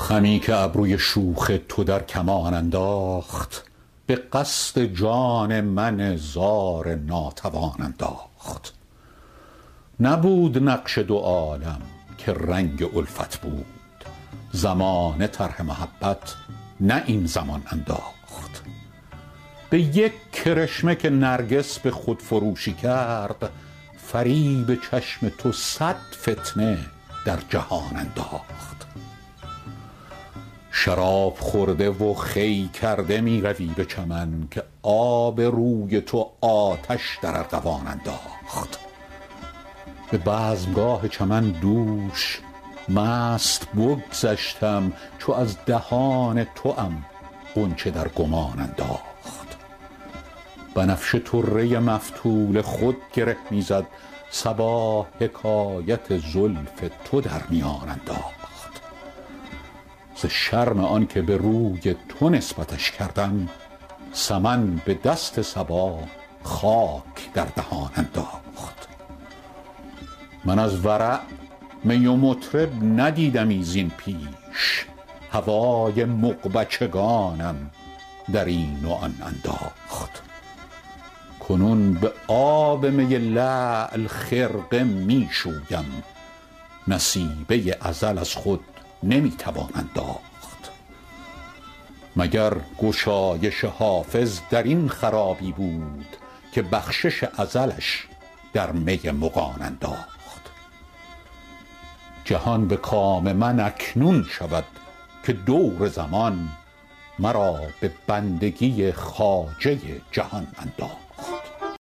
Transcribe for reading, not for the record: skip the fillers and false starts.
خمی که ابروی شوخ تو در کمان انداخت، به قصد جان من زار ناتوان انداخت. نبود نقش دو عالم که رنگ الفت بود، زمانه طرح محبت نه این زمان انداخت. به یک کرشمه که نرگس به خود فروشی کرد، فریب چشم تو 100 فتنه در جهان انداخت. شراب خورده و خوی کرده می روی به چمن، که آب روی تو آتش در ارغوان انداخت. به بزمگاه چمن دوش مست بگذشتم، چو از دهان توام غنچه در گمان انداخت. بنفشه طره مفتول خود گره می زد، صبا حکایت زلف تو در میان انداخت. ز شرم آن که به روی تو نسبتش کردم، سمن به دست صبا خاک در دهان انداخت. من از ورع می و مطرب ندیدمی زین پیش، هوای مغبچگانم در این و آن انداخت. کنون به آب می لعل خرقه می شویم، نصیبه ازل از خود نمی توان انداخت. مگر گشایش حافظ در این خرابی بود، که بخشش ازلش در می مغان انداخت. جهان به کام من اکنون شود، که دور زمان مرا به بندگی خواجه جهان انداخت.